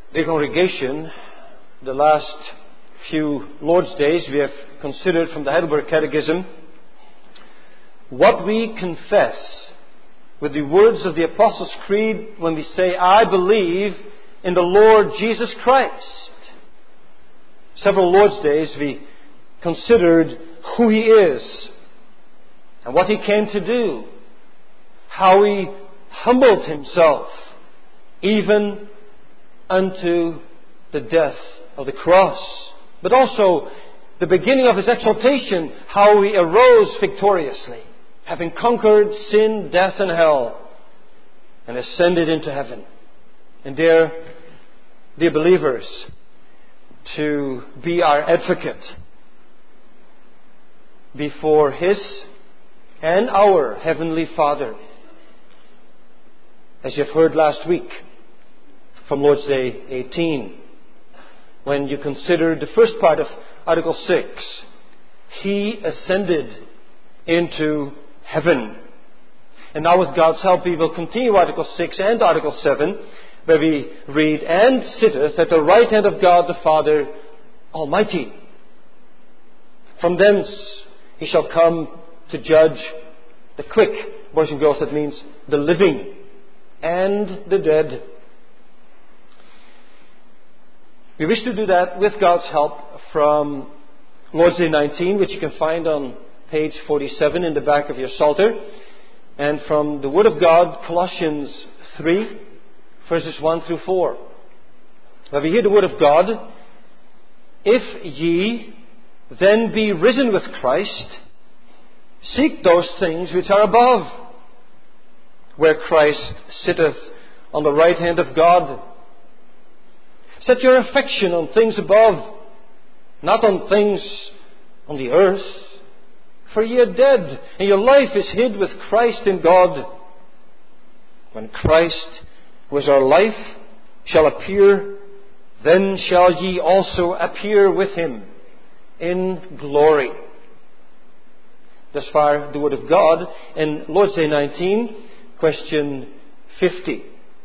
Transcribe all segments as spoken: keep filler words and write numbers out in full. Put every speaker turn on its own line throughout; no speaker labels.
Dear congregation, the last few Lord's Days we have considered from the Heidelberg Catechism what we confess with the words of the Apostles' Creed when we say, I believe in the Lord Jesus Christ. Several Lord's Days we considered who He is and what He came to do, how He humbled Himself even unto the death of the cross, but also the beginning of His exaltation, how He arose victoriously, having conquered sin, death, and hell, and ascended into heaven. And there, dear believers, to be our advocate before His and our Heavenly Father. As you have heard last week from Lord's Day eighteen, when you considered the first part of Article six, He ascended into heaven. And now with God's help we will continue Article six and Article seven, where we read, and sitteth at the right hand of God the Father Almighty. From thence He shall come to judge the quick, boys and girls, that means the living and the dead. We wish to do that with God's help from Lord's Day nineteen, which you can find on page forty-seven in the back of your Psalter, and from the Word of God, Colossians three, verses one through four. Where we hear the Word of God, if ye then be risen with Christ, seek those things which are above, where Christ sitteth on the right hand of God. Set your affection on things above, not on things on the earth. For ye are dead, and your life is hid with Christ in God. When Christ, who is our life, shall appear, then shall ye also appear with Him in glory. Thus far, the Word of God. In Lord's Day nineteen, question fifty.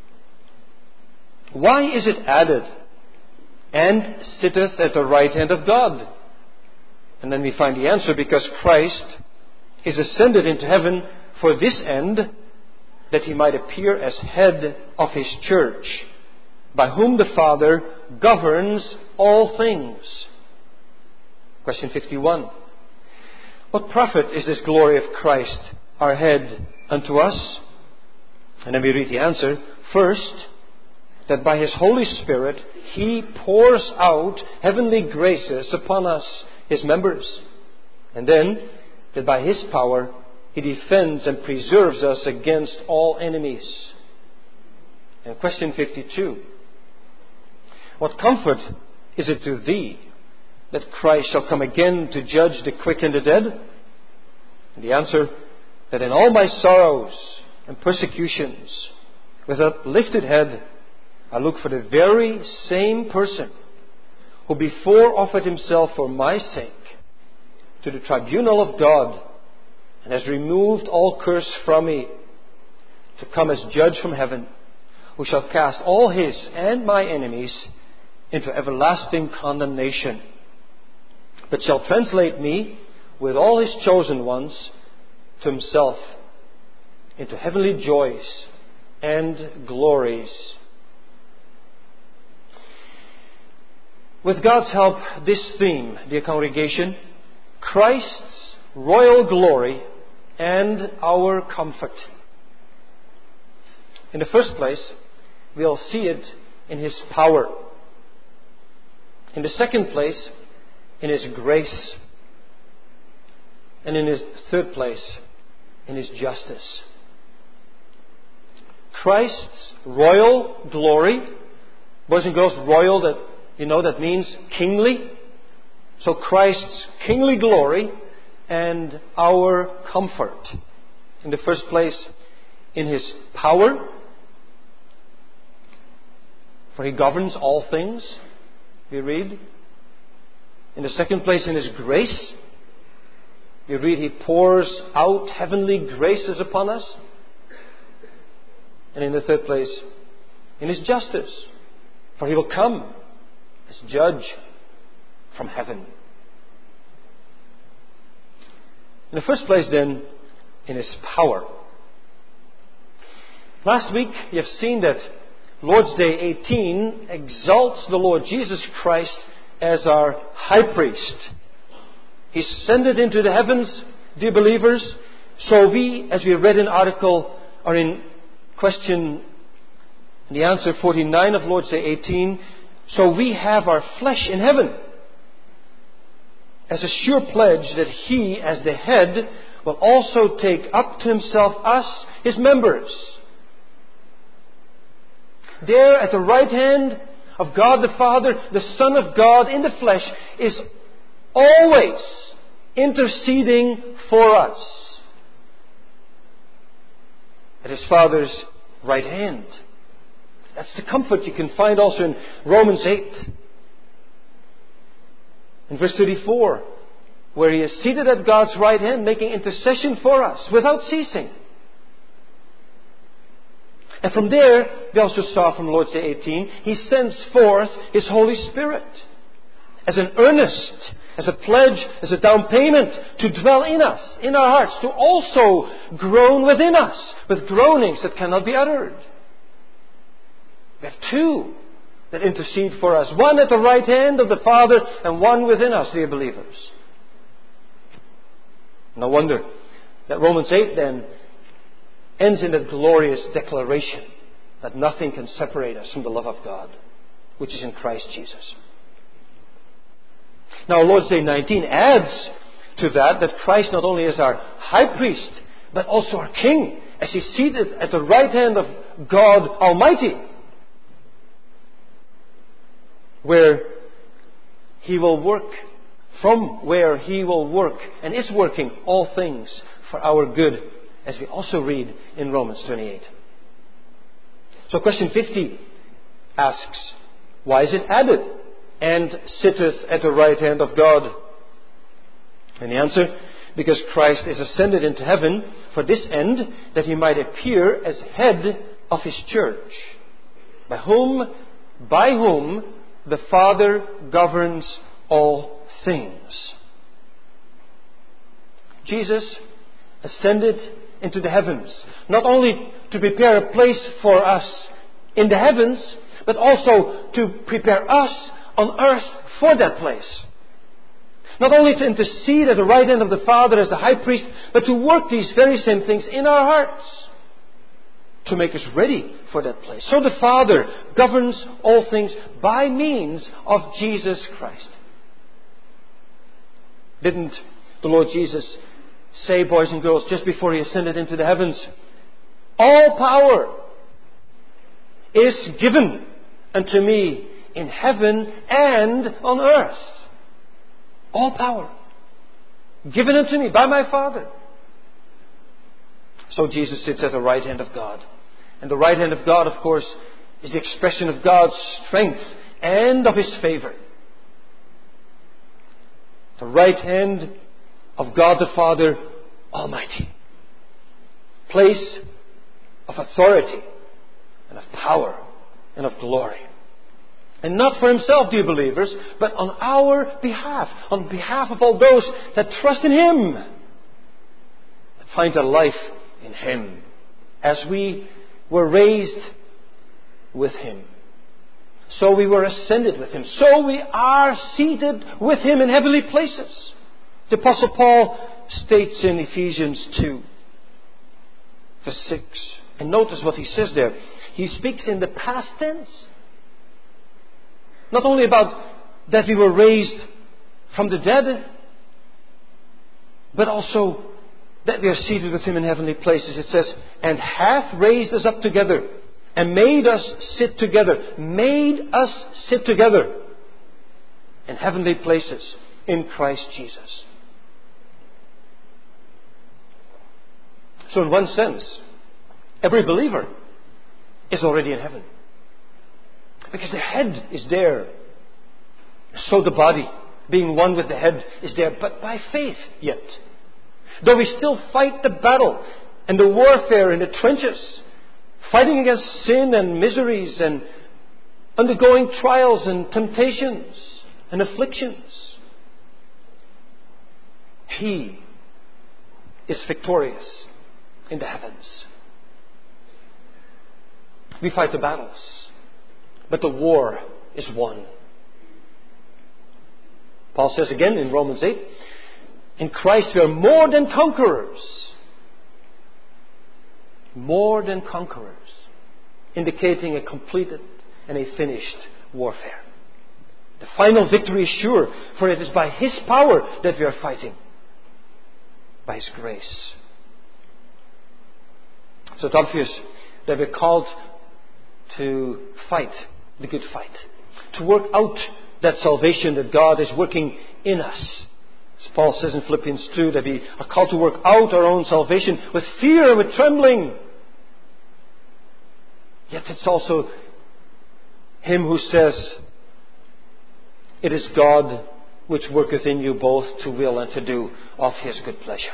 Why is it added, and sitteth at the right hand of God? And then we find the answer, because Christ is ascended into heaven for this end, that He might appear as head of His church, by whom the Father governs all things. Question fifty-one. What profit is this glory of Christ, our head, unto us? And then we read the answer. First, that by His Holy Spirit He pours out heavenly graces upon us, His members. And then, that by His power He defends and preserves us against all enemies. And question fifty-two. What comfort is it to thee that Christ shall come again to judge the quick and the dead? And the answer, that in all my sorrows and persecutions, with uplifted head, I look for the very same person who before offered Himself for my sake to the tribunal of God and has removed all curse from me, to come as judge from heaven, who shall cast all His and my enemies into everlasting condemnation, but shall translate me with all His chosen ones to Himself into heavenly joys and glories. With God's help, this theme, dear congregation, Christ's royal glory and our comfort. In the first place, we'll see it in His power. In the second place, in His grace. And in His third place, in His justice. Christ's royal glory, boys and girls, royal, that you know, that means kingly. So Christ's kingly glory and our comfort. In the first place, in His power, for He governs all things, we read. In the second place, in His grace, we read He pours out heavenly graces upon us. And in the third place, in His justice. For He will come as judge from heaven. In the first place then, in His power. Last week you have seen that Lord's Day eighteen exalts the Lord Jesus Christ as our high priest. He ascended into the heavens, dear believers. So we, as we read in article, or in question, in the answer forty-nine of Lord's Day eighteen, so we have our flesh in heaven as a sure pledge that He, as the head, will also take up to Himself us, His members. There at the right hand of God the Father, the Son of God in the flesh is always interceding for us. At His Father's right hand. That's the comfort you can find also in Romans eight. In verse thirty-four, where He is seated at God's right hand, making intercession for us without ceasing. And from there, we also saw from Lord's Day eighteen, He sends forth His Holy Spirit as an earnest, as a pledge, as a down payment to dwell in us, in our hearts, to also groan within us with groanings that cannot be uttered. We have two that intercede for us. One at the right hand of the Father and one within us, dear believers. No wonder that Romans eight then ends in that glorious declaration that nothing can separate us from the love of God, which is in Christ Jesus. Now Lord's Day nineteen adds to that that Christ not only is our high priest, but also our King, as He's seated at the right hand of God Almighty, where He will work, from where He will work and is working all things for our good, as we also read in Romans twenty-eight. So question fifty asks, why is it added, and sitteth at the right hand of God? And the answer, because Christ is ascended into heaven for this end, that He might appear as head of His church, by whom, by whom the Father governs all things. Jesus ascended into the heavens, not only to prepare a place for us in the heavens, but also to prepare us on earth for that place. Not only to intercede at the right hand of the Father as the high priest, but to work these very same things in our hearts to make us ready for that place. So the Father governs all things by means of Jesus Christ. Didn't the Lord Jesus say, boys and girls, just before He ascended into the heavens, all power is given unto me in heaven and on earth. All power given unto me by my Father. So Jesus sits at the right hand of God. And the right hand of God, of course, is the expression of God's strength and of His favor. The right hand of God the Father Almighty. Place of authority and of power and of glory. And not for Himself, dear believers, but on our behalf. On behalf of all those that trust in Him. That find a life in Him. As we were raised with Him, so we were ascended with Him. So we are seated with Him in heavenly places. The Apostle Paul states in Ephesians two, verse six. And notice what he says there. He speaks in the past tense. Not only about that we were raised from the dead, but also that we are seated with Him in heavenly places. It says, and hath raised us up together and made us sit together. Made us sit together in heavenly places in Christ Jesus. So in one sense, every believer is already in heaven. Because the head is there. So the body, being one with the head, is there. But by faith yet. Though we still fight the battle and the warfare in the trenches, fighting against sin and miseries and undergoing trials and temptations and afflictions. He is victorious in the heavens. We fight the battles, but the war is won. Paul says again in Romans eight, in Christ we are more than conquerors. More than conquerors. Indicating a completed and a finished warfare. The final victory is sure, for it is by His power that we are fighting. By His grace. So it's obvious that we're called to fight the good fight. To work out that salvation that God is working in us. As Paul says in Philippians two, that we are called to work out our own salvation with fear and with trembling. Yet it's also Him who says, it is God which worketh in you both to will and to do of His good pleasure.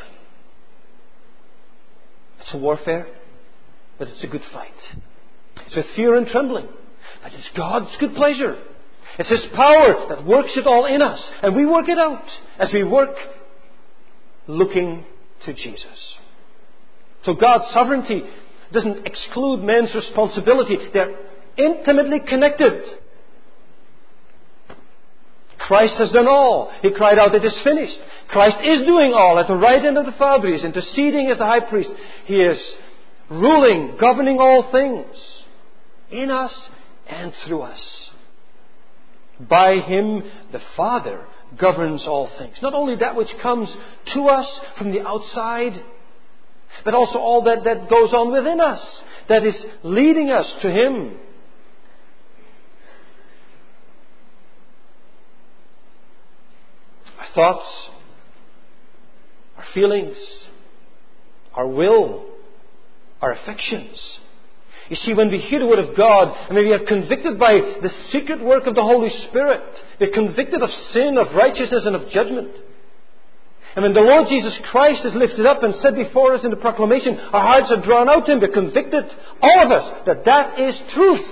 It's a warfare, but it's a good fight. It's with fear and trembling. But it's God's good pleasure. It's His power that works it all in us. And we work it out as we work looking to Jesus. So God's sovereignty doesn't exclude man's responsibility. They're intimately connected. Christ has done all. He cried out, it is finished. Christ is doing all at the right hand of the Father. He is interceding as the high priest. He is ruling, governing all things in us and through us. By Him, the Father governs all things. Not only that which comes to us from the outside, but also all that, that goes on within us, that is leading us to Him. Our thoughts, our feelings, our will, our affections. You see, when we hear the Word of God, and when we are convicted by the secret work of the Holy Spirit, we're convicted of sin, of righteousness, and of judgment. And when the Lord Jesus Christ is lifted up and set before us in the proclamation, our hearts are drawn out to Him. We're convicted, all of us, that that is truth.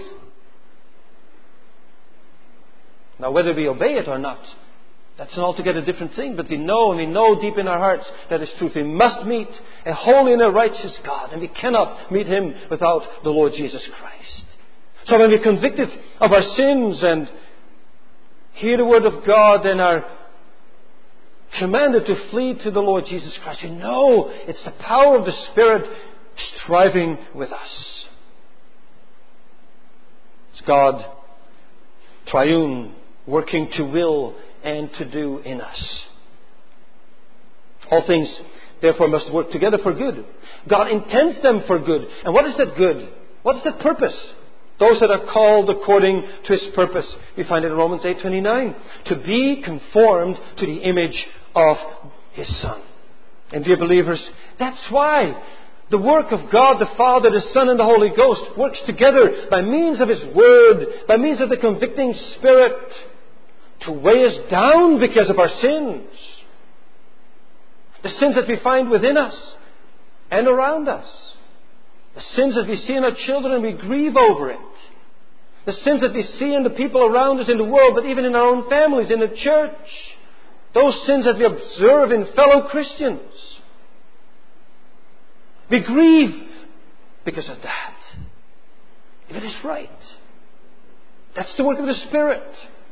Now, whether we obey it or not, that's an altogether different thing. But we know, and we know deep in our hearts that is truth. We must meet a holy and a righteous God, and we cannot meet Him without the Lord Jesus Christ. So when we're convicted of our sins and hear the Word of God and are commanded to flee to the Lord Jesus Christ, we know it's the power of the Spirit striving with us. It's God, triune, working to will and to do in us. All things, therefore, must work together for good. God intends them for good. And what is that good? What is that purpose? Those that are called according to His purpose. We find it in Romans eight twenty-nine. To be conformed to the image of His Son. And dear believers, that's why the work of God the Father, the Son, and the Holy Ghost works together by means of His Word, by means of the convicting Spirit, to weigh us down because of our sins. The sins that we find within us and around us. The sins that we see in our children and we grieve over it. The sins that we see in the people around us in the world, but even in our own families, in the church. Those sins that we observe in fellow Christians. We grieve because of that. If it is right. That's the work of the Spirit.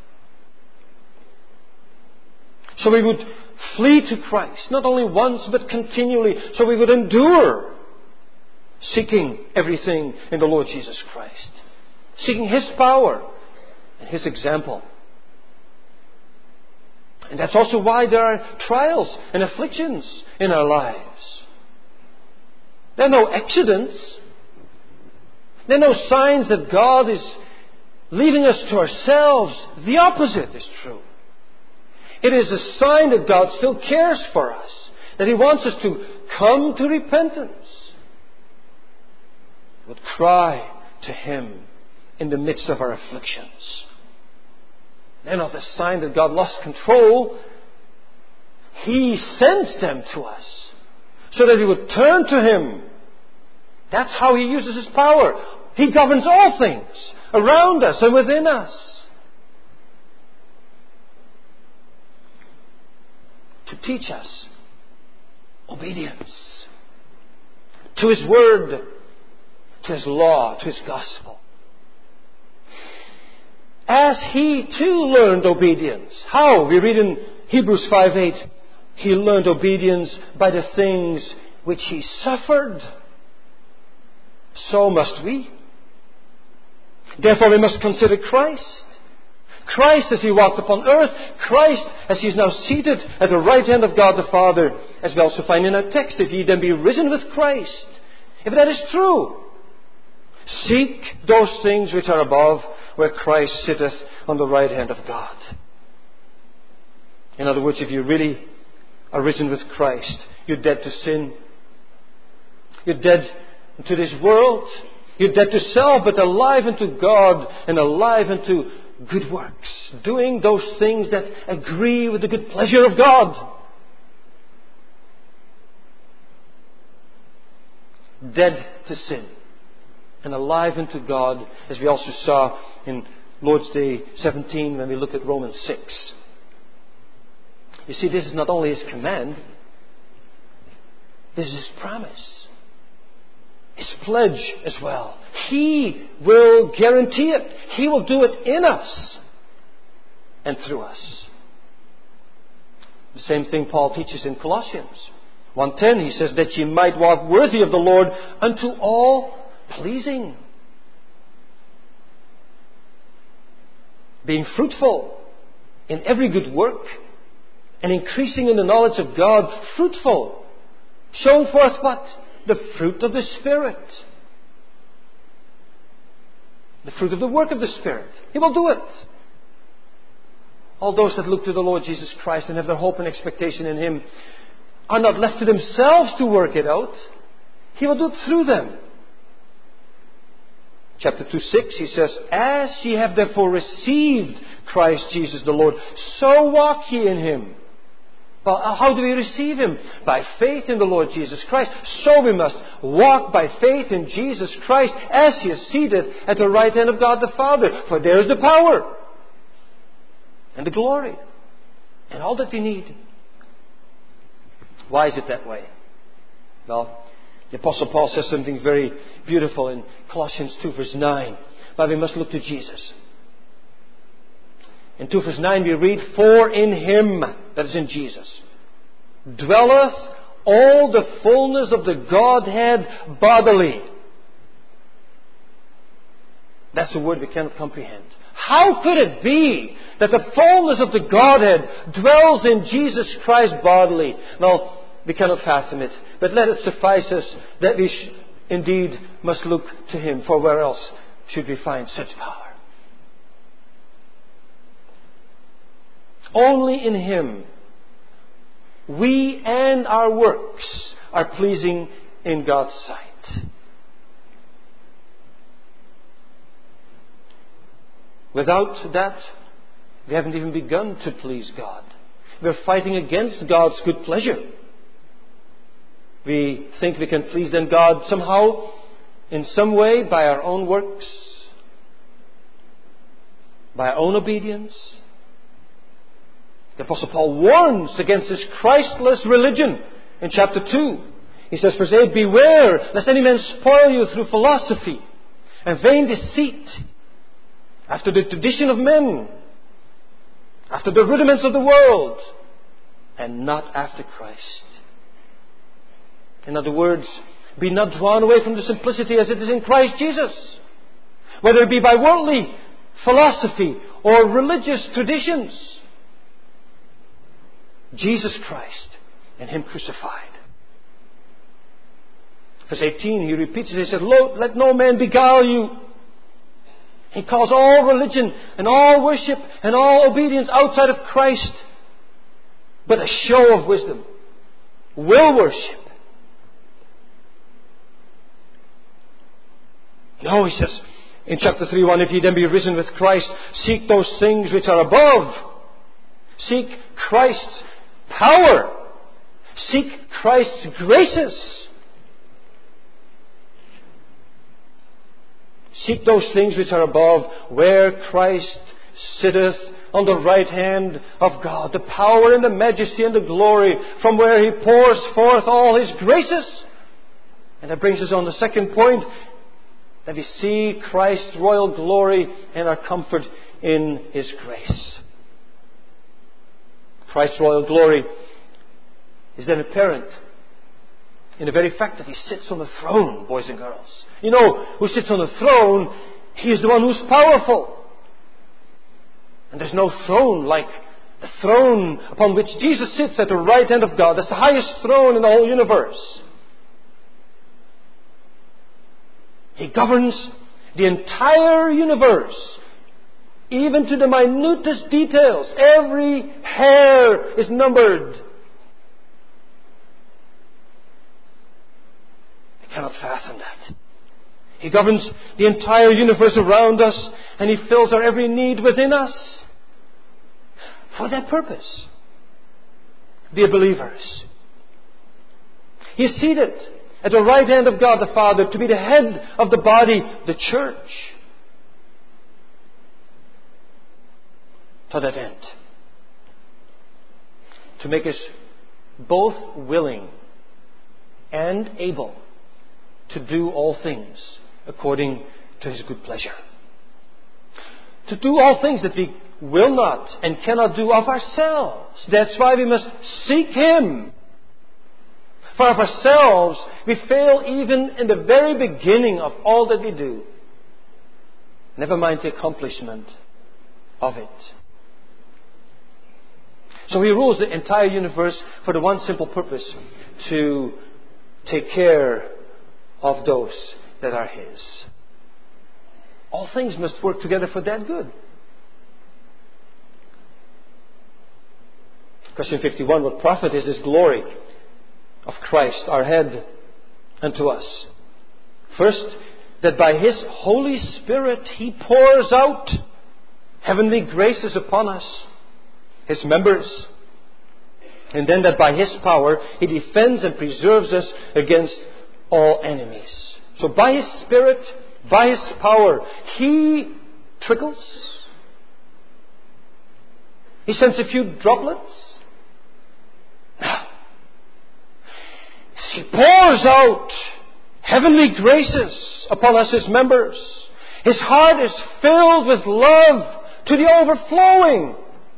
So we would flee to Christ, not only once but continually. So we would endure, seeking everything in the Lord Jesus Christ. Seeking His power and His example. And that's also why there are trials and afflictions in our lives. There are no accidents. There are no signs that God is leaving us to ourselves. The opposite is true. It is a sign that God still cares for us. That He wants us to come to repentance. Would cry to Him in the midst of our afflictions. They're not a sign that God lost control. He sends them to us so that we would turn to Him. That's how He uses His power. He governs all things around us and within us. To teach us obedience to His Word, to His law, to His gospel. As He too learned obedience. How? We read in Hebrews five eight. He learned obedience by the things which He suffered. So must we. Therefore we must consider Christ. Christ as He walked upon earth. Christ as He is now seated at the right hand of God the Father. As we also find in our text, if ye then be risen with Christ. If that is true, seek those things which are above, where Christ sitteth on the right hand of God. In other words, if you really are risen with Christ, you're dead to sin. You're dead to this world. You're dead to self, but alive unto God and alive unto good works. Doing those things that agree with the good pleasure of God. Dead to sin and alive unto God, as we also saw in Lord's Day seventeen when we looked at Romans six. You see, this is not only His command, this is His promise. His pledge as well. He will guarantee it. He will do it in us and through us. The same thing Paul teaches in Colossians one ten. He says that ye might walk worthy of the Lord unto all pleasing. Being fruitful in every good work and increasing in the knowledge of God. Fruitful. Showing forth what? The fruit of the Spirit. The fruit of the work of the Spirit. He will do it. All those that look to the Lord Jesus Christ and have their hope and expectation in Him are not left to themselves to work it out. He will do it through them. Chapter two six, he says, as ye have therefore received Christ Jesus the Lord, so walk ye in Him. Well, how do we receive Him? By faith in the Lord Jesus Christ. So we must walk by faith in Jesus Christ as He is seated at the right hand of God the Father. For there is the power and the glory and all that we need. Why is it that way? Well, the Apostle Paul says something very beautiful in Colossians two verse nine. But we must look to Jesus. In two verse nine we read, for in Him, that is in Jesus, dwelleth all the fullness of the Godhead bodily. That's a word we cannot comprehend. How could it be that the fullness of the Godhead dwells in Jesus Christ bodily? Well, we cannot fathom it. But let it suffice us that we sh- indeed must look to Him. For where else should we find such power? Only in Him we and our works are pleasing in God's sight. Without that, we haven't even begun to please God. We're fighting against God's good pleasure. We think we can please then God somehow, in some way, by our own works, by our own obedience. The Apostle Paul warns against this Christless religion in chapter two. He says, verse eight, beware lest any man spoil you through philosophy and vain deceit, after the tradition of men, after the rudiments of the world, and not after Christ. In other words, be not drawn away from the simplicity as it is in Christ Jesus. Whether it be by worldly philosophy or religious traditions. Jesus Christ and Him crucified. Verse eighteen, he repeats it. He said, let no man beguile you. He calls all religion and all worship and all obedience outside of Christ but a show of wisdom. Will worship. No, he says in chapter three one, if ye then be risen with Christ, seek those things which are above. Seek Christ's power. Seek Christ's graces. Seek those things which are above, where Christ sitteth on the right hand of God. The power and the majesty and the glory, from where He pours forth all His graces. And that brings us on the second point, that we see Christ's royal glory and our comfort in His grace. Christ's royal glory is then apparent in the very fact that He sits on the throne, boys and girls. You know, who sits on the throne, He is the one who's powerful. And there's no throne like the throne upon which Jesus sits at the right hand of God. That's the highest throne in the whole universe. He governs the entire universe, even to the minutest details. Every hair is numbered. I cannot fathom that. He governs the entire universe around us, and He fills our every need within us. For that purpose, dear believers, He is seated at the right hand of God the Father to be the head of the body, the church. To that end, to make us both willing and able to do all things according to His good pleasure. To do all things that we will not and cannot do of ourselves. That's why we must seek Him. For of ourselves, we fail even in the very beginning of all that we do. Never mind the accomplishment of it. So He rules the entire universe for the one simple purpose: to take care of those that are His. All things must work together for that good. Question fifty-one, what profit is this glory of Christ, our head, unto us? First, that by His Holy Spirit He pours out heavenly graces upon us, His members. And then that by His power He defends and preserves us against all enemies. So by His Spirit, by His power, He trickles. He sends a few droplets. He pours out heavenly graces upon us, His members. His heart is filled with love to the overflowing.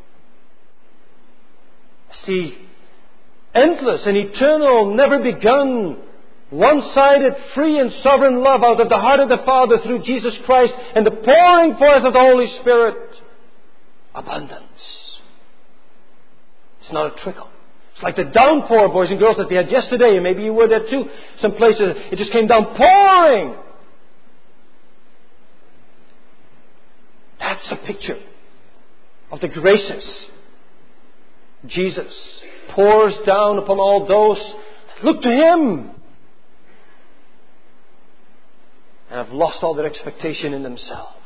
It's the endless and eternal, never begun, one-sided, free and sovereign love out of the heart of the Father through Jesus Christ, and the pouring forth of the Holy Spirit. Abundance. It's not a trickle. It's like the downpour, boys and girls, that we had yesterday, and maybe you were there too. Some places it just came down pouring. That's a picture of the graces Jesus pours down upon all those that look to Him and have lost all their expectation in themselves.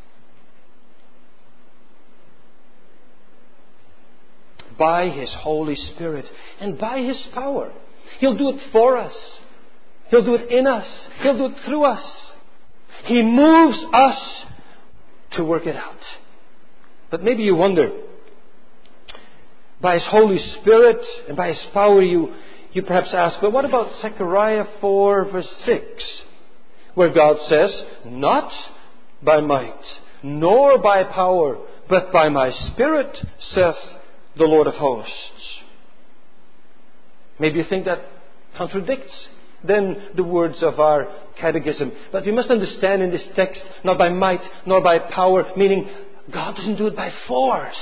By His Holy Spirit and by His power. He'll do it for us. He'll do it in us. He'll do it through us. He moves us to work it out. But maybe you wonder, by His Holy Spirit and by His power, you, you perhaps ask, but what about Zechariah four verse six? Where God says, not by might, nor by power, but by my Spirit, saith the Lord of hosts. Maybe you think that contradicts then the words of our catechism. But we must understand in this text, not by might nor by power, meaning God doesn't do it by force.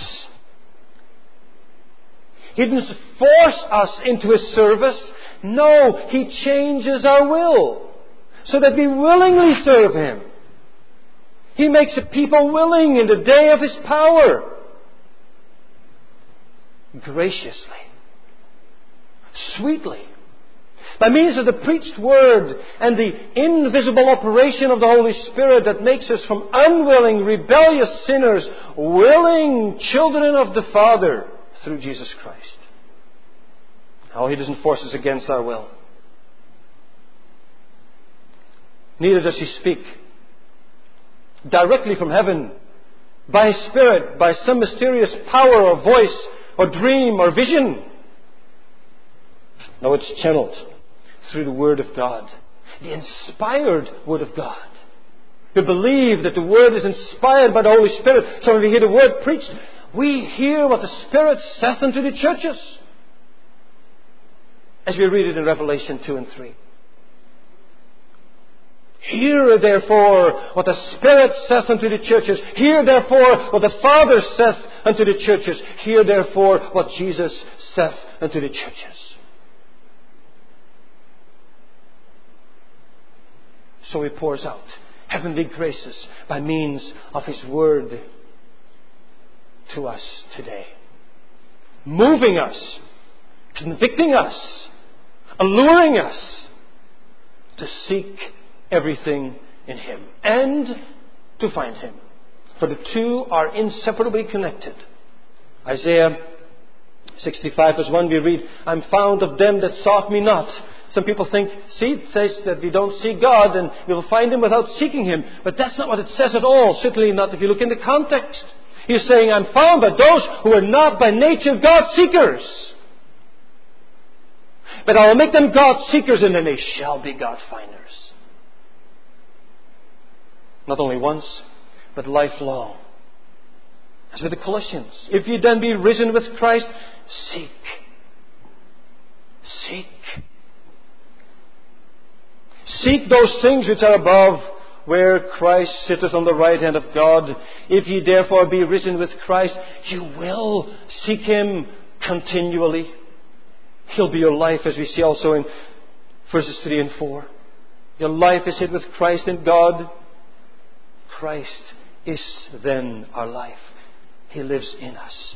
He doesn't force us into His service. No, He changes our will so that we willingly serve Him. He makes a people willing in the day of His power. Graciously, sweetly, by means of the preached word and the invisible operation of the Holy Spirit that makes us from unwilling, rebellious sinners, willing children of the Father through Jesus Christ. Oh, He doesn't force us against our will. Neither does He speak directly from heaven, by His Spirit, by some mysterious power or voice or dream or vision. No, it's channeled through the Word of God, the inspired Word of God. We believe that the Word is inspired by the Holy Spirit. So when we hear the Word preached, we hear what the Spirit saith unto the churches. As we read it in Revelation two and three. Hear therefore what the Spirit saith unto the churches. Hear therefore what the Father saith unto the churches. Hear therefore what Jesus saith unto the churches. So He pours out heavenly graces by means of His Word to us today. Moving us, convicting us, alluring us to seek everything in Him and to find Him. For the two are inseparably connected. Isaiah sixty-five verse one we read, I'm found of them that sought me not. Some people think, see, it says that we don't seek God and we will find Him without seeking Him. But that's not what it says at all. Certainly not if you look in the context. He's saying, I'm found by those who are not by nature God seekers. But I will make them God seekers and then they shall be God finders. Not only once, but lifelong. As with the Colossians. If you then be risen with Christ, seek. Seek. Seek those things which are above, where Christ sitteth on the right hand of God. If ye therefore be risen with Christ, you will seek Him continually. He'll be your life, as we see also in verses three and four. Your life is hid with Christ in God. Christ is then our life. He lives in us.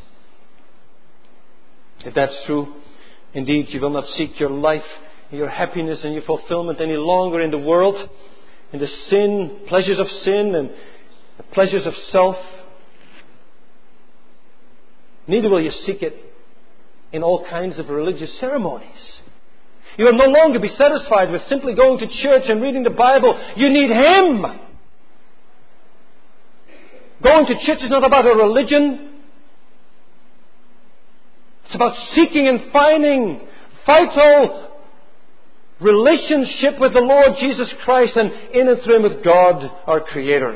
If that's true, indeed you will not seek your life, your happiness and your fulfillment any longer in the world, in the sin, pleasures of sin and the pleasures of self. Neither will you seek it in all kinds of religious ceremonies. You will no longer be satisfied with simply going to church and reading the Bible. You need Him. Going to church is not about a religion. It's about seeking and finding vital relationship with the Lord Jesus Christ and in and through Him with God, our Creator.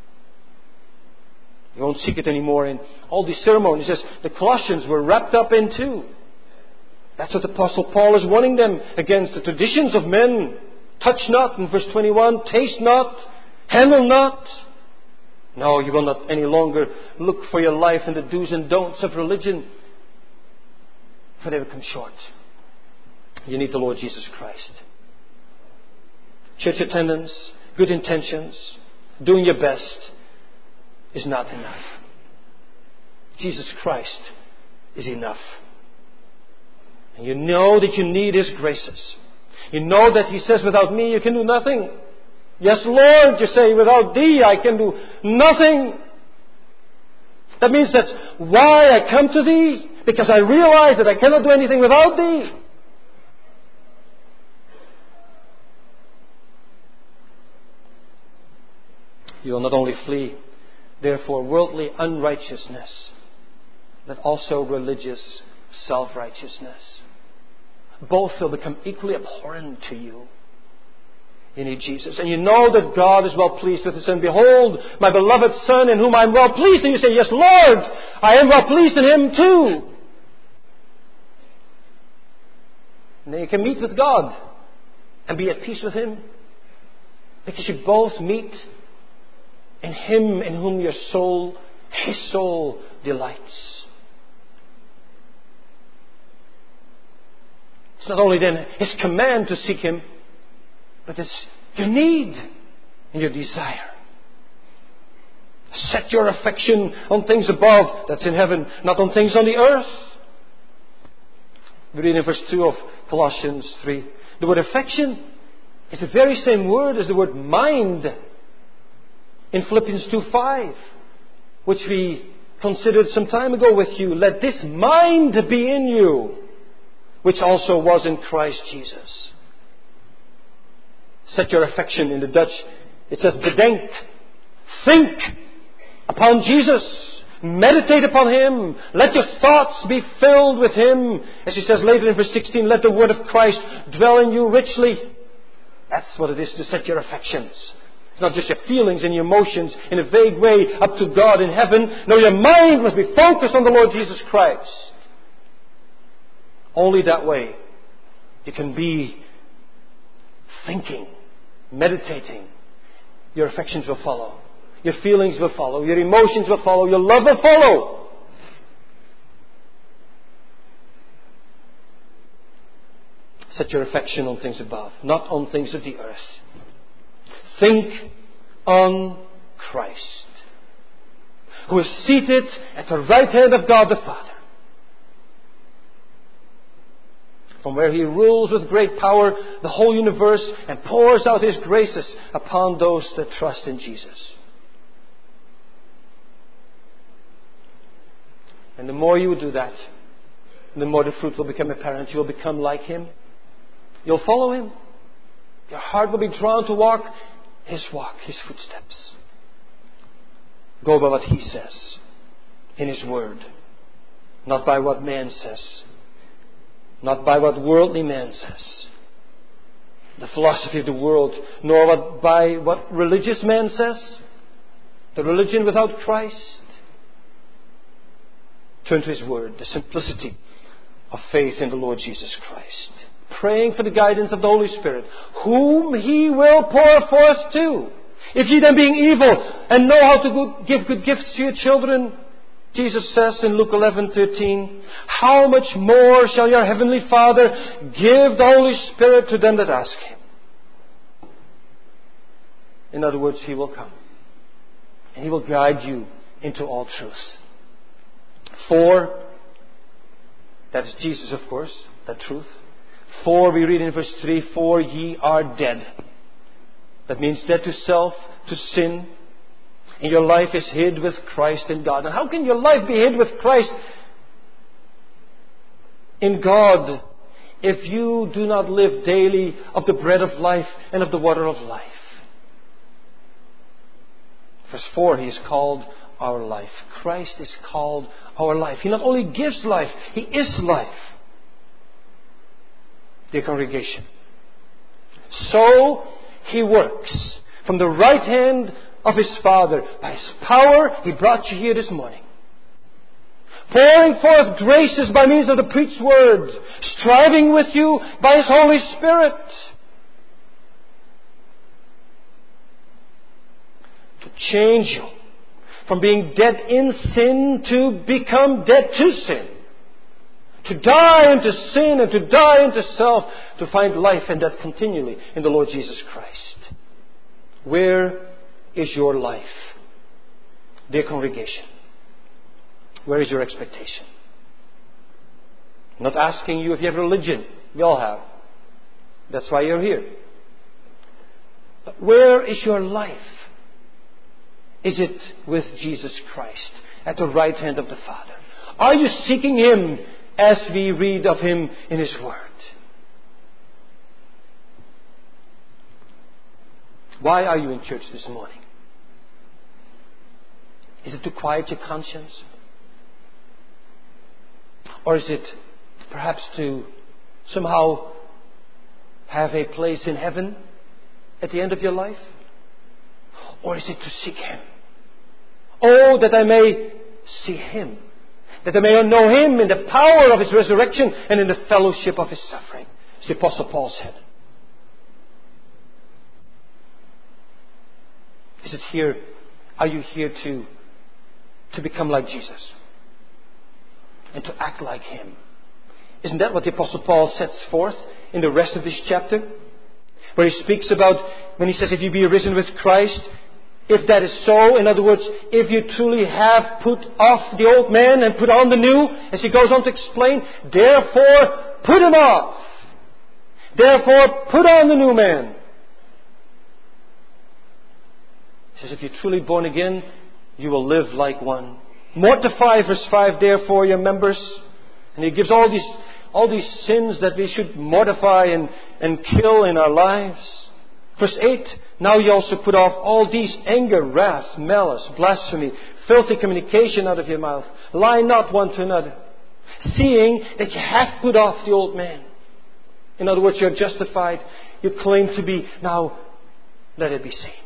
You won't seek it anymore in all these ceremonies as the Colossians were wrapped up in too. That's what the Apostle Paul is warning them against, the traditions of men. Touch not, in verse twenty-one, taste not, handle not. No, you will not any longer look for your life in the do's and don'ts of religion, for they will come short. You need the Lord Jesus Christ. Church attendance, good intentions, doing your best is not enough. Jesus Christ is enough. And you know that you need His graces. You know that He says, without me you can do nothing. Yes, Lord, you say, without Thee I can do nothing. That means that's why I come to Thee, because I realize that I cannot do anything without Thee. You will not only flee, therefore, worldly unrighteousness, but also religious self-righteousness. Both will become equally abhorrent to you. You need Jesus. And you know that God is well pleased with His Son. Behold, my beloved Son in whom I am well pleased. And you say, yes, Lord, I am well pleased in Him too. And then you can meet with God and be at peace with Him. Because you both meet in Him in whom your soul, His soul, delights. It's not only then His command to seek Him, but it's your need and your desire. Set your affection on things above, that's in heaven, not on things on the earth. We read in verse two of Colossians three. The word affection is the very same word as the word mind in Philippians two five, which we considered some time ago with you. Let this mind be in you, which also was in Christ Jesus. Set your affection, in the Dutch it says bedenkt. Think upon Jesus. Meditate upon Him. Let your thoughts be filled with Him. As He says later in verse sixteen, let the word of Christ dwell in you richly. That's what it is to set your affections. It's not just your feelings and your emotions in a vague way up to God in heaven. No, your mind must be focused on the Lord Jesus Christ. Only that way you can be thinking, meditating. Your affections will follow. Your feelings will follow. Your emotions will follow. Your love will follow. Set your affection on things above, not on things of the earth. Think on Christ, who is seated at the right hand of God the Father, from where He rules with great power the whole universe and pours out His graces upon those that trust in Jesus. And the more you do that, the more the fruit will become apparent. You will become like Him. You'll follow Him. Your heart will be drawn to walk His walk, His footsteps. Go by what He says in His Word, not by what man says, not by what worldly man says, the philosophy of the world, nor what, by what religious man says, the religion without Christ. Turn to His Word, the simplicity of faith in the Lord Jesus Christ. Praying for the guidance of the Holy Spirit, whom He will pour forth to. If ye then being evil and know how to go, give good gifts to your children, Jesus says in Luke eleven thirteen, how much more shall your heavenly Father give the Holy Spirit to them that ask Him? In other words, He will come. And He will guide you into all truth. For, that is Jesus of course, that truth. For, we read in verse three, for ye are dead. That means dead to self, to sin. And your life is hid with Christ in God. And how can your life be hid with Christ in God if you do not live daily of the bread of life and of the water of life? Verse four, He is called our life. Christ is called our life. He not only gives life, He is life. Dear congregation, so He works from the right hand of His Father. By His power, He brought you here this morning. Pouring forth graces by means of the preached word. Striving with you by His Holy Spirit. To change you from being dead in sin to become dead to sin. To die into sin and to die into self, to find life and that continually in the Lord Jesus Christ. Where is your life? Dear congregation, where is your expectation? I'm not asking you if you have religion. We all have. That's why you're here. But where is your life? Is it with Jesus Christ at the right hand of the Father? Are you seeking Him as we read of Him in His Word? Why are you in church this morning? Is it to quiet your conscience? Or is it perhaps to somehow have a place in heaven at the end of your life? Or is it to seek Him? Oh, that I may see Him. That I may know Him in the power of His resurrection and in the fellowship of His suffering. As the Apostle Paul said. Is it here, are you here to, to become like Jesus? And to act like Him? Isn't that what the Apostle Paul sets forth in the rest of this chapter? Where he speaks about, when he says, if you be risen with Christ, if that is so, in other words, if you truly have put off the old man and put on the new, as he goes on to explain, therefore put him off. Therefore put on the new man. He says, if you're truly born again, you will live like one. Mortify, verse five, therefore your members. And he gives all these all these sins that we should mortify and, and kill in our lives. Verse eight, now ye also put off all these: anger, wrath, malice, blasphemy, filthy communication out of your mouth. Lie not one to another, seeing that you have put off the old man. In other words, you're justified. You claim to be. Now, let it be seen.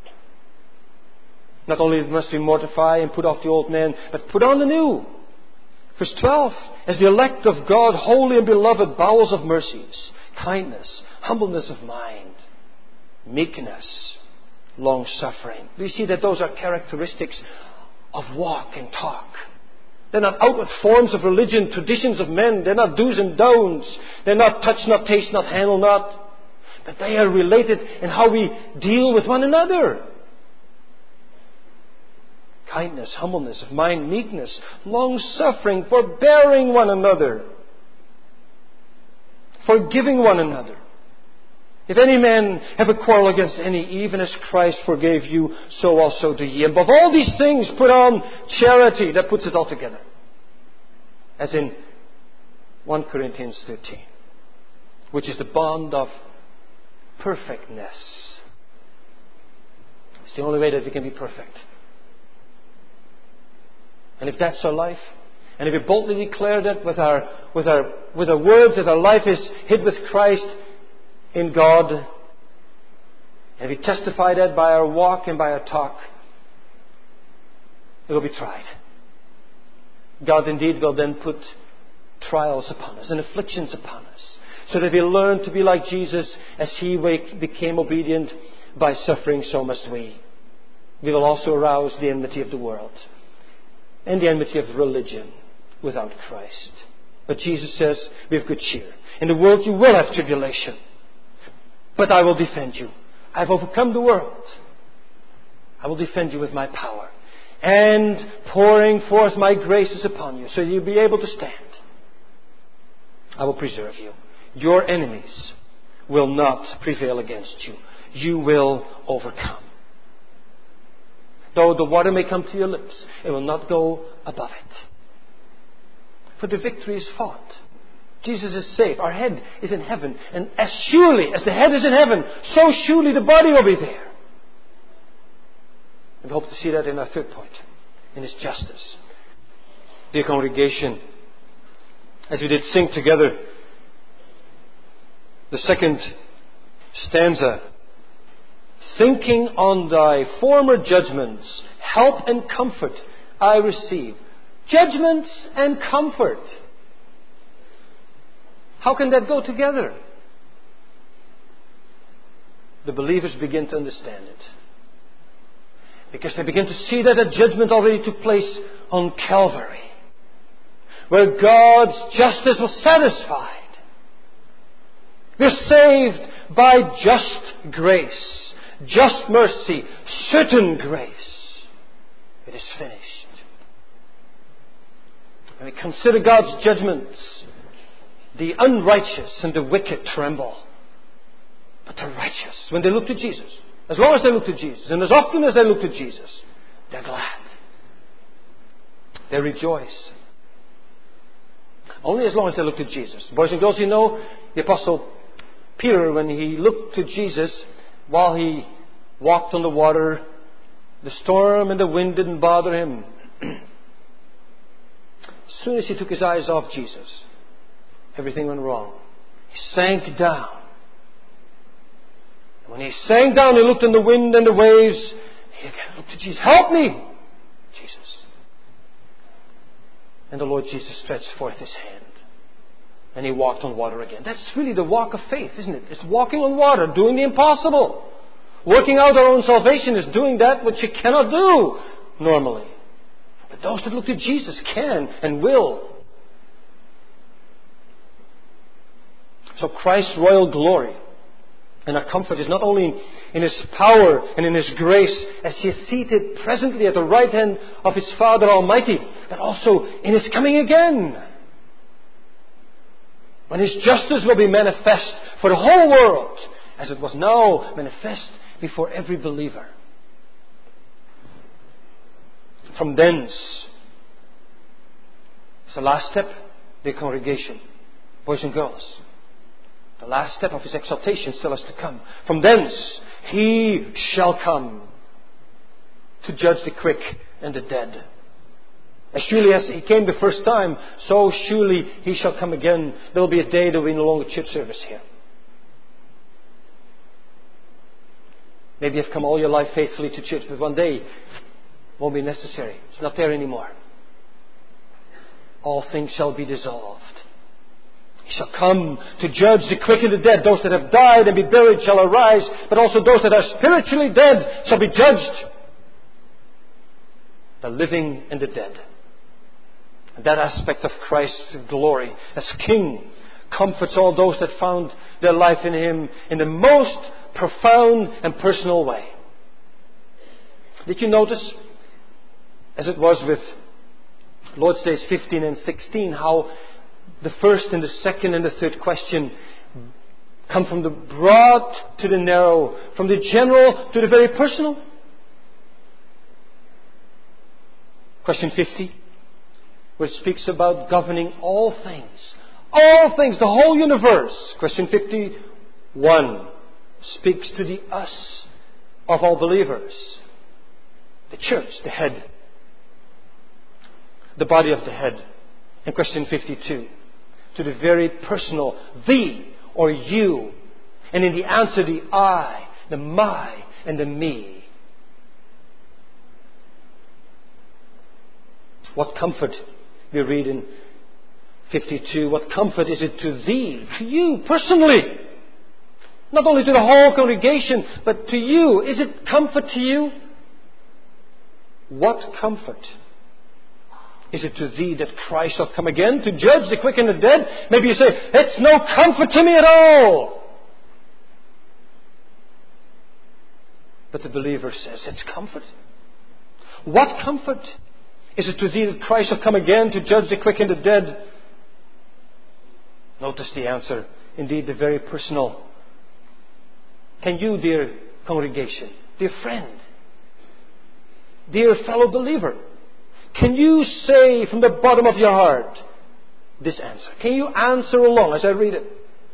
Not only must we mortify and put off the old man, but put on the new. Verse twelve, as the elect of God, holy and beloved, bowels of mercies, kindness, humbleness of mind, meekness, long-suffering. Do you see that those are characteristics of walk and talk? They're not outward forms of religion, traditions of men. They're not do's and don'ts. They're not touch not, taste not, handle not. But they are related in how we deal with one another. Kindness, humbleness of mind, meekness, long-suffering, forbearing one another, forgiving one another. If any man have a quarrel against any, even as Christ forgave you, so also do ye. Above all these things, put on charity. That puts it all together. As in First Corinthians thirteen, which is the bond of perfectness. It's the only way that we can be perfect. And if that's our life, and if we boldly declare that with our with our with our words, that our life is hid with Christ in God, and we testify that by our walk and by our talk, it will be tried. God indeed will then put trials upon us and afflictions upon us, so that we learn to be like Jesus. As He became obedient by suffering, so must we. We will also arouse the enmity of the world and the enmity of religion without Christ. But Jesus says, we have good cheer. In the world you will have tribulation, but I will defend you. I have overcome the world. I will defend you with my power, and pouring forth my graces upon you, so you'll be able to stand. I will preserve you. Your enemies will not prevail against you. You will overcome. Though the water may come to your lips, it will not go above it. For the victory is fought. Jesus is safe. Our head is in heaven. And as surely as the head is in heaven, so surely the body will be there. And we hope to see that in our third point, in His justice. Dear congregation, as we did sing together the second stanza, thinking on thy former judgments, help and comfort I receive. Judgments and comfort. How can that go together? The believers begin to understand it, because they begin to see that a judgment already took place on Calvary, where God's justice was satisfied. We're saved by just grace, just mercy, certain grace. It is finished. When we consider God's judgments, the unrighteous and the wicked tremble. But the righteous, when they look to Jesus, as long as they look to Jesus, and as often as they look to Jesus, they're glad. They rejoice. Only as long as they look to Jesus. Boys and girls, you know, the Apostle Peter, when he looked to Jesus while he walked on the water, the storm and the wind didn't bother him. As soon as he took his eyes off Jesus, everything went wrong. He sank down. And when he sank down, he looked in the wind and the waves. He again looked to Jesus. Help me! Jesus. And the Lord Jesus stretched forth His hand. And he walked on water again. That's really the walk of faith, isn't it? It's walking on water, doing the impossible. Working out our own salvation is doing that which you cannot do normally. But those that look to Jesus can and will. So Christ's royal glory and our comfort is not only in His power and in His grace as He is seated presently at the right hand of His Father Almighty, but also in His coming again, when His justice will be manifest for the whole world, as it was now manifest before every believer. From thence, it's the last step, the congregation, boys and girls. The last step of His exaltation still has to come. From thence He shall come to judge the quick and the dead. As surely as He came the first time, so surely He shall come again. There will be a day there will be no longer church service here. Maybe you've come all your life faithfully to church, but one day it won't be necessary. It's not there anymore. All things shall be dissolved. He shall come to judge the quick and the dead. Those that have died and be buried shall arise, but also those that are spiritually dead shall be judged. The living and the dead. And that aspect of Christ's glory as King comforts all those that found their life in Him in the most profound and personal way. Did you notice, as it was with Lord's Days fifteen and sixteen, how the first and the second and the third question come from the broad to the narrow, from the general to the very personal? Question fifty, where it speaks about governing all things. All things, the whole universe. Question fifty-one speaks to the us of all believers. The church, the head. The body of the head. And question fifty-two, to the very personal, thee or you. And in the answer, the I, the my, and the me. What comfort, we read in fifty-two, what comfort is it to thee, to you personally? Not only to the whole congregation, but to you. Is it comfort to you? What comfort is it to thee that Christ shall come again to judge the quick and the dead? Maybe you say, it's no comfort to me at all. But the believer says, it's comfort. What comfort is it to thee that Christ shall come again to judge the quick and the dead? Notice the answer. Indeed, the very personal. Can you, dear congregation, dear friend, dear fellow believer, can you say from the bottom of your heart this answer? Can you answer along as I read it?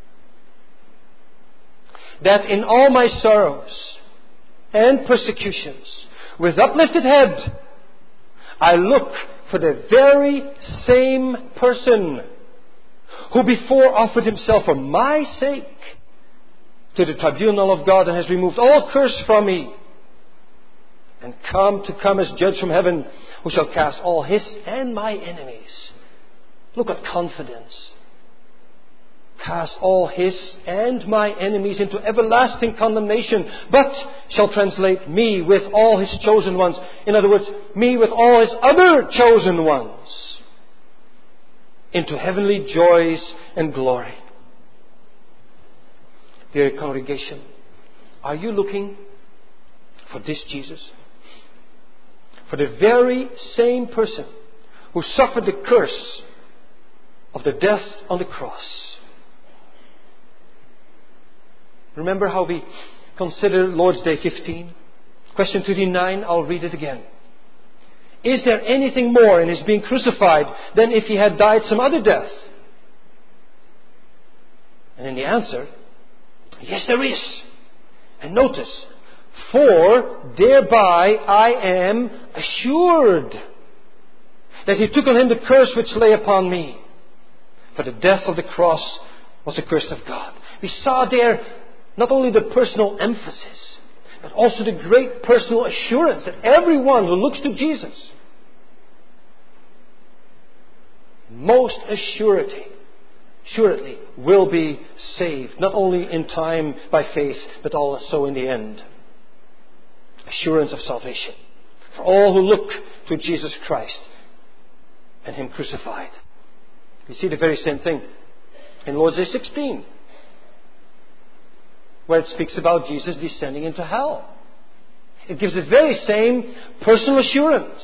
That in all my sorrows and persecutions, with uplifted head, I look for the very same person who before offered Himself for my sake to the tribunal of God and has removed all curse from me, and come to come as judge from heaven, who shall cast all His and my enemies. Look at confidence. Cast all His and my enemies into everlasting condemnation, but shall translate me with all His chosen ones. In other words, me with all His other chosen ones into heavenly joys and glory. Dear congregation, are you looking for this Jesus? For the very same person who suffered the curse of the death on the cross. Remember how we consider Lord's Day fifteen? Question thirty-nine, I'll read it again. Is there anything more in His being crucified than if He had died some other death? And in the answer, yes, there is. And notice, for thereby I am assured that He took on Him the curse which lay upon me. For the death of the cross was the curse of God. We saw there not only the personal emphasis, but also the great personal assurance that everyone who looks to Jesus, most assuredly, assuredly will be saved, not only in time by faith, but also in the end. Assurance of salvation for all who look to Jesus Christ and Him crucified. You see the very same thing in Lord's Day sixteen, where it speaks about Jesus descending into hell. It gives the very same personal assurance.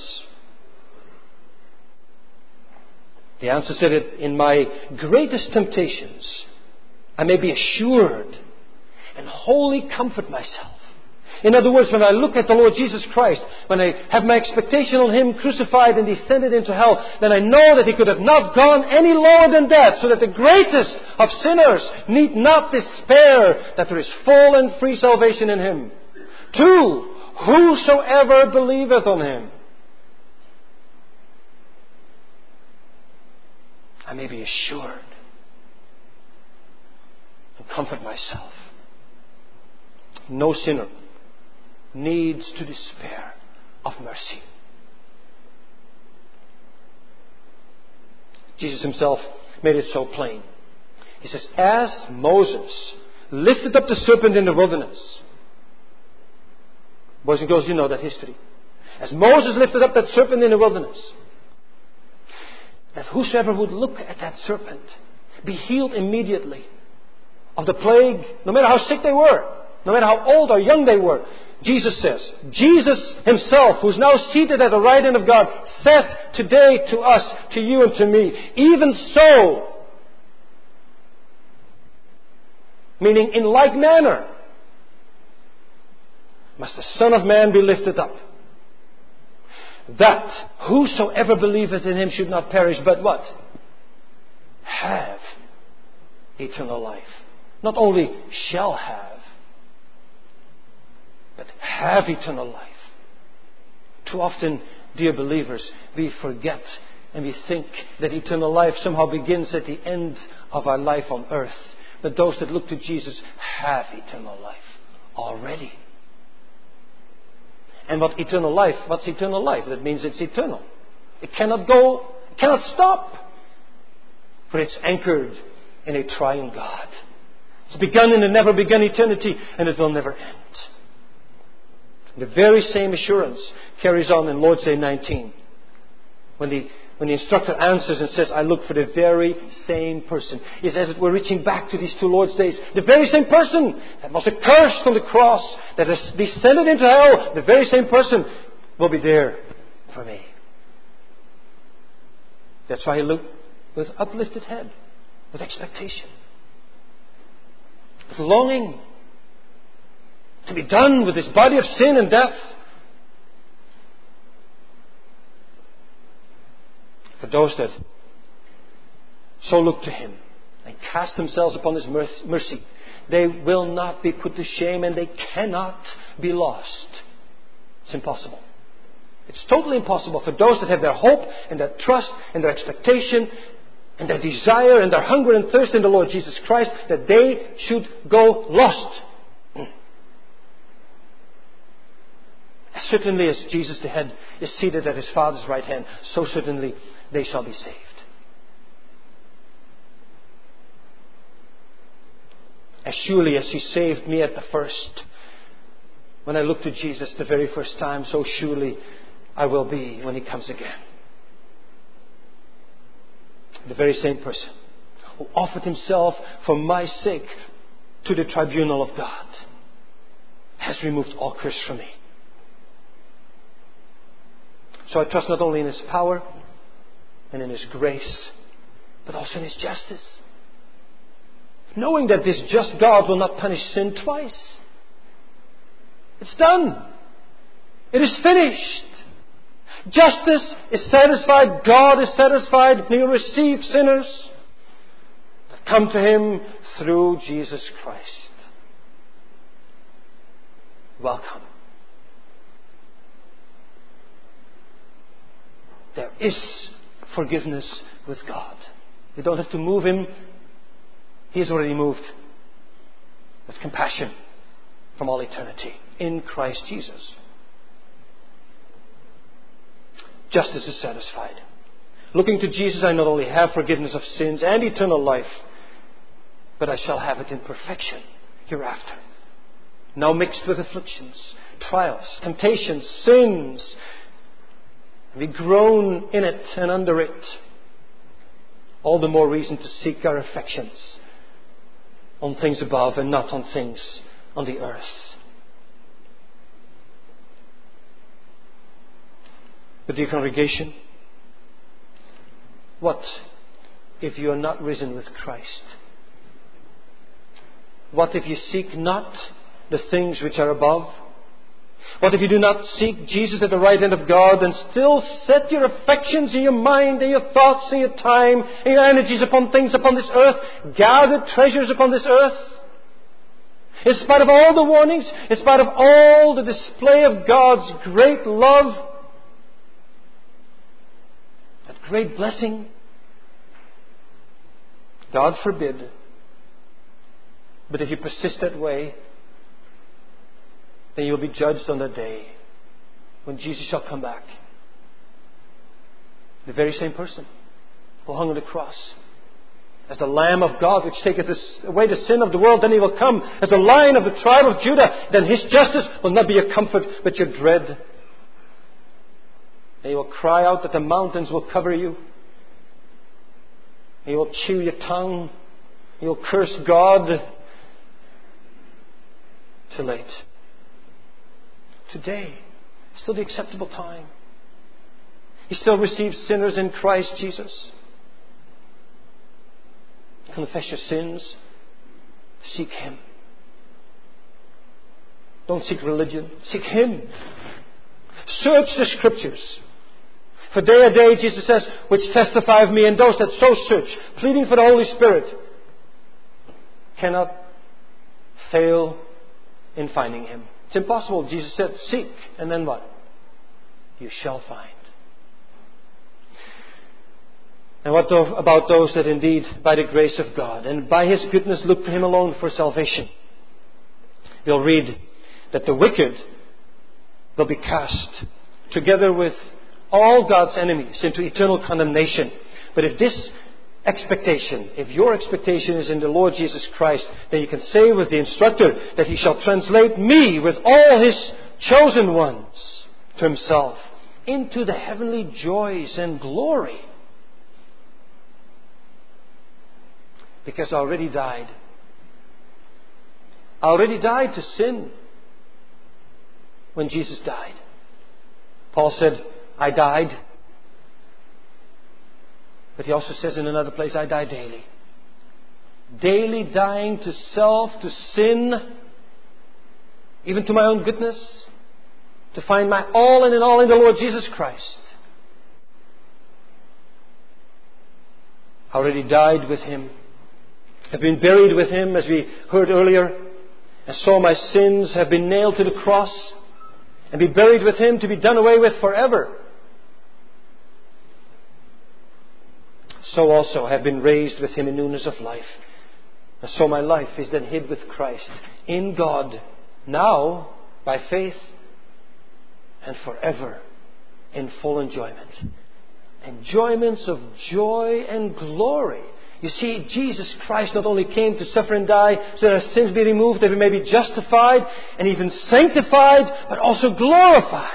The answer said it, in my greatest temptations, I may be assured and wholly comfort myself In other words, when I look at the Lord Jesus Christ, when I have my expectation on Him crucified and descended into hell, then I know that He could have not gone any lower than that, so that the greatest of sinners need not despair that there is full and free salvation in Him. Two, whosoever believeth on Him. I may be assured and comfort myself. No sinner needs to despair of mercy. Jesus Himself made it so plain. He says, as Moses lifted up the serpent in the wilderness. Boys and girls, you know that history. As Moses lifted up that serpent in the wilderness, that whosoever would look at that serpent be healed immediately of the plague, no matter how sick they were, no matter how old or young they were. Jesus says, Jesus Himself, who's now seated at the right hand of God, says today to us, to you and to me, even so, meaning in like manner, must the Son of Man be lifted up, that whosoever believeth in Him should not perish, but what? Have eternal life. Not only shall have, but have eternal life. Too often, dear believers, we forget and we think that eternal life somehow begins at the end of our life on earth. But those that look to Jesus have eternal life already. And what eternal life? What's eternal life? That means it's eternal. It cannot go, it cannot stop. For it's anchored in a triune God. It's begun in a never begun eternity, and it will never end. The very same assurance carries on in Lord's Day nineteen. When the, when the instructor answers and says, I look for the very same person. It's as it were reaching back to these two Lord's Days. The very same person that was accursed on the cross, that has descended into hell, the very same person will be there for me. That's why he looked with uplifted head, with expectation, with longing to be done with this body of sin and death. For those that so look to Him and cast themselves upon His mercy, they will not be put to shame and they cannot be lost. It's impossible. It's totally impossible for those that have their hope and their trust and their expectation and their desire and their hunger and thirst in the Lord Jesus Christ, that they should go lost. As certainly as Jesus the head is seated at His Father's right hand, so certainly they shall be saved. As surely as He saved me at the first, when I looked to Jesus the very first time, so surely I will be when He comes again. The very same person who offered Himself for my sake to the tribunal of God has removed all curse from me. So I trust not only in His power and in His grace, but also in His justice. Knowing that this just God will not punish sin twice. It's done. It is finished. Justice is satisfied. God is satisfied. He will receive sinners that come to Him through Jesus Christ. Welcome. There is forgiveness with God. You don't have to move Him. He is already moved with compassion from all eternity in Christ Jesus. Justice is satisfied. Looking to Jesus, I not only have forgiveness of sins and eternal life, but I shall have it in perfection hereafter. Now mixed with afflictions, trials, temptations, sins. We groan in it and under it. All the more reason to seek our affections on things above and not on things on the earth. But dear congregation, what if you are not risen with Christ? What if you seek not the things which are above, What if you do not seek Jesus at the right hand of God and still set your affections and your mind and your thoughts and your time and your energies upon things upon this earth, gather treasures upon this earth? In spite of all the warnings, in spite of all the display of God's great love, that great blessing, God forbid. But if you persist that way, then you will be judged on that day when Jesus shall come back. The very same person who hung on the cross as the Lamb of God which taketh away the sin of the world, then He will come as the Lion of the tribe of Judah. Then His justice will not be your comfort but your dread. And He will cry out that the mountains will cover you. He will chew your tongue. He will curse God. Too late. Today, still the acceptable time. He still receives sinners in Christ Jesus. Confess your sins. Seek Him. Don't seek religion. Seek Him. Search the Scriptures. For day a day, Jesus says, which testify of me, and those that so search, pleading for the Holy Spirit, cannot fail in finding Him. It's impossible. Jesus said, seek, and then what? You shall find. And what about those that indeed, by the grace of God and by His goodness, look to Him alone for salvation? We'll read that the wicked will be cast together with all God's enemies into eternal condemnation. But if this expectation, if your expectation is in the Lord Jesus Christ, then you can say with the instructor that He shall translate me with all His chosen ones to Himself into the heavenly joys and glory. Because I already died. I already died to sin when Jesus died. Paul said, I died. But he also says in another place, I die daily. Daily dying to self, to sin, even to my own goodness, to find my all and in all in the Lord Jesus Christ. I already died with Him. I've been buried with Him, as we heard earlier. And so my sins have been nailed to the cross and be buried with Him to be done away with forever. So also I have been raised with Him in newness of life. And so my life is then hid with Christ in God, now by faith and forever in full enjoyment. Enjoyments of joy and glory. You see, Jesus Christ not only came to suffer and die so that our sins be removed, that we may be justified and even sanctified, but also glorified.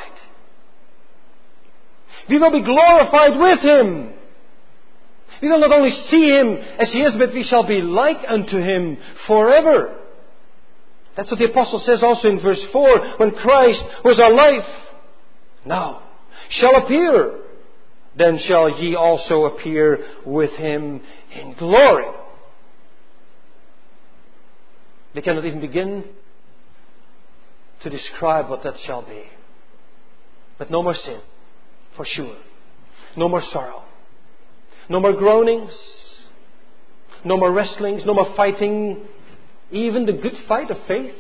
We will be glorified with Him. We will not only see Him as He is, but we shall be like unto Him forever. That's what the Apostle says also in verse four. When Christ, who is our life, now shall appear, then shall ye also appear with Him in glory. We cannot even begin to describe what that shall be. But no more sin, for sure. No more sorrow. No more groanings. No more wrestlings. No more fighting. Even the good fight of faith.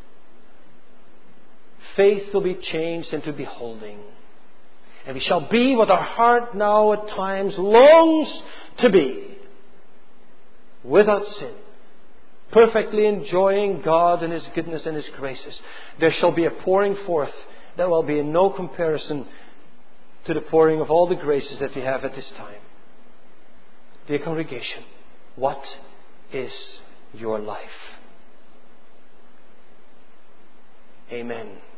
Faith will be changed into beholding. And we shall be what our heart now at times longs to be. Without sin. Perfectly enjoying God and His goodness and His graces. There shall be a pouring forth that will be in no comparison to the pouring of all the graces that we have at this time. Dear congregation, what is your life? Amen.